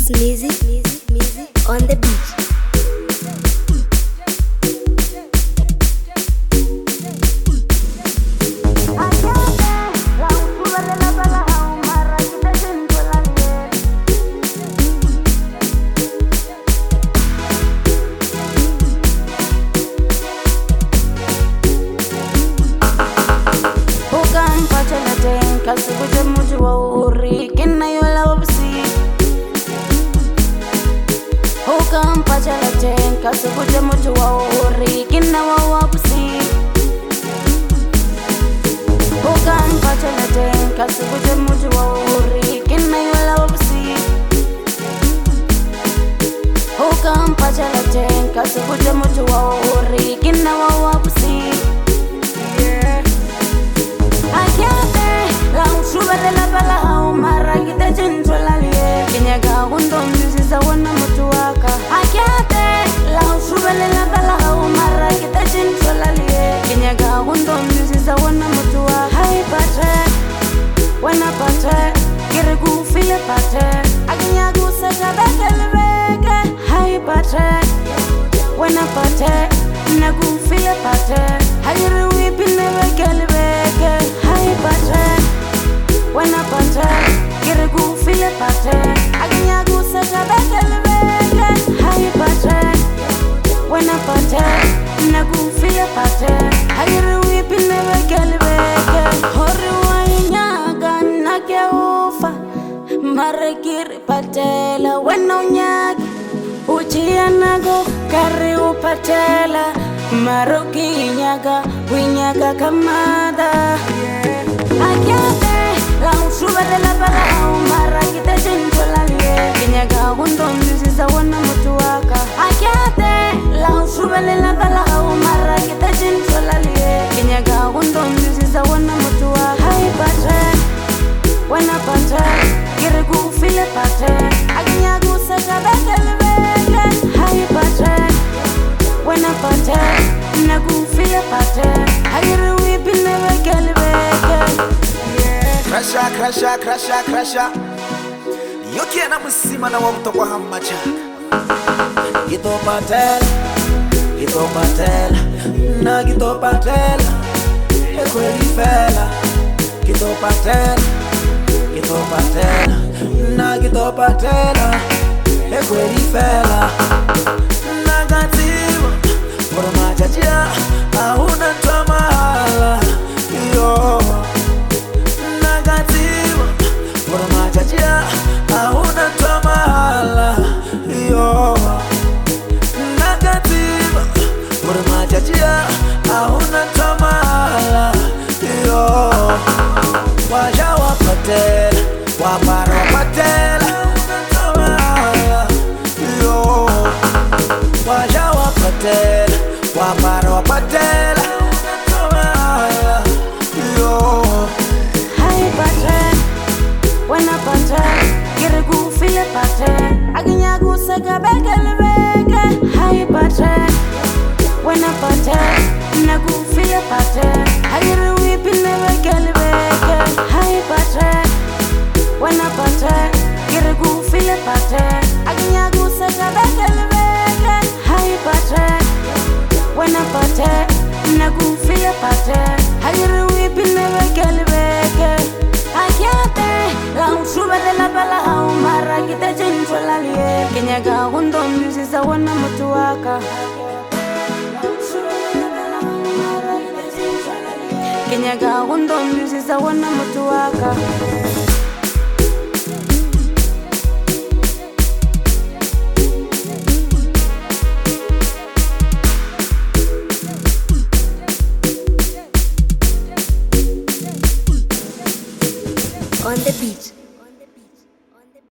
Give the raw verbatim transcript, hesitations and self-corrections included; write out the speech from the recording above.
It's music, music, music on the beach. Kasubuje muji wa uri kina yola wabsi Hukam pachalaten kasubuje muji wa uri kina wa wabsi Hukam pachalaten kasubuje muji wa uri kina yola wabsi Hukam pachalaten kasubuje muji wa uri kina wa wabsi Shubare la bala hau mara kita jentro la liye Kinyaga gundo mzisa wana mutu waka Akiate la shubare la bala hau mara kita jentro la liye Kinyaga gundo mzisa wana mutu waka Hai pate, wana pate Kirigu file pate Akinyagu seta beke libeke Hai pate, wana pate Nagu file pate Hajiru wipine beke libeke Hai pate Wena pate, kirigu file pate Aginyagu seta beke libeke Hai pate, wena pate Nagu file pate Hagiru wipine beke libeke Hori wa inyaga nake ufa Mare kiri patela Wena unyagi Uchia nago kari upatela Maruki inyaga Winyaga kamada Akiate La shubare la bala hau mara kita jentro la liye Kinyaga gundo mzisa wana mutu waka Akiate La shubare la bala hau mara kita jentro la liye Kinyaga gundo mzisa wana mutu waka Hai pate, wana pate Kirigu file pate Aginyagu seta beke libeke Hai pate, wana pate Nagu file pate Hagiru wipine beke libeke Krasha, krasha, krasha, krasha Yoki na musima na wamto kwa hamacha Gito patel, gito patel Na gito patel Ekweli fela Gito patel, gito patel Na gito patel Ekweli fela Nagatiwa Moro majajia Ahuna twamahala Yo Mwana majajia, ahuna twamahala Yo Nagativa Mwana majajia, ahuna twamahala Yo Waja wapatela, wapara wapatela Ahuna twamahala Yo Waja wapatela, wapara wapatela Ahuna twamahala Yo Hai pate Wena pate, kirigu file pate Aginyagu seka beke libeke Hai pate, wena pate Nagu file pate Hagiru wipine beke libeke Hai pate, wena pate Kirigu file pate Aginyagu seka beke libeke Hai pate, wena pate Nagu file pate Hagiru wipine beke libeke Akiate, la shubare la bala hau mara kita jentro la liye Kinyaga gundo mzisa wana mutu waka Kinyaga gundo mzisa wana mutu waka On the beach.